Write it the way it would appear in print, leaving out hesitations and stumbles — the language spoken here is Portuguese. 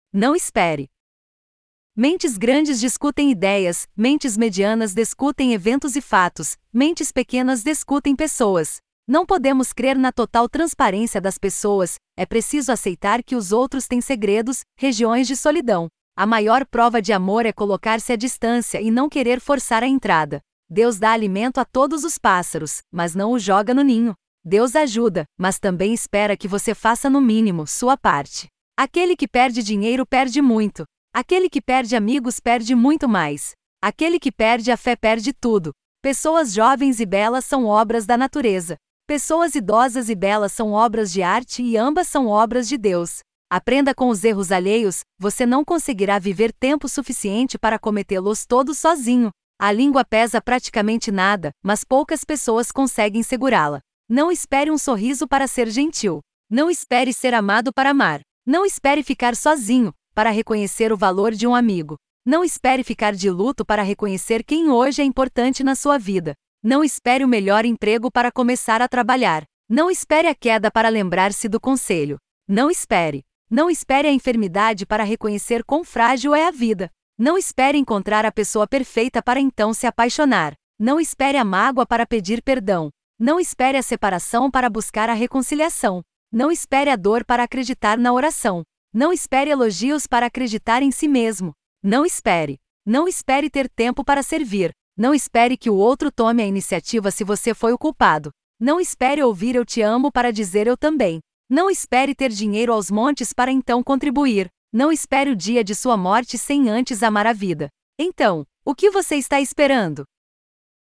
Não espere. Mentes grandes discutem ideias, mentes medianas discutem eventos e fatos, mentes pequenas discutem pessoas. Não podemos crer na total transparência das pessoas, é preciso aceitar que os outros têm segredos, regiões de solidão. A maior prova de amor é colocar-se à distância e não querer forçar a entrada. Deus dá alimento a todos os pássaros, mas não o joga no ninho. Deus ajuda, mas também espera que você faça no mínimo sua parte. Aquele que perde dinheiro perde muito. Aquele que perde amigos perde muito mais. Aquele que perde a fé perde tudo. Pessoas jovens e belas são obras da natureza. Pessoas idosas e belas são obras de arte e ambas são obras de Deus. Aprenda com os erros alheios, você não conseguirá viver tempo suficiente para cometê-los todos sozinho. A língua pesa praticamente nada, mas poucas pessoas conseguem segurá-la. Não espere um sorriso para ser gentil. Não espere ser amado para amar. Não espere ficar sozinho para reconhecer o valor de um amigo. Não espere ficar de luto para reconhecer quem hoje é importante na sua vida. Não espere o melhor emprego para começar a trabalhar. Não espere a queda para lembrar-se do conselho. Não espere. Não espere a enfermidade para reconhecer quão frágil é a vida. Não espere encontrar a pessoa perfeita para então se apaixonar. Não espere a mágoa para pedir perdão. Não espere a separação para buscar a reconciliação. Não espere a dor para acreditar na oração. Não espere elogios para acreditar em si mesmo. Não espere. Não espere ter tempo para servir. Não espere que o outro tome a iniciativa se você foi o culpado. Não espere ouvir eu te amo para dizer eu também. Não espere ter dinheiro aos montes para então contribuir. Não espere o dia de sua morte sem antes amar a vida. Então, o que você está esperando?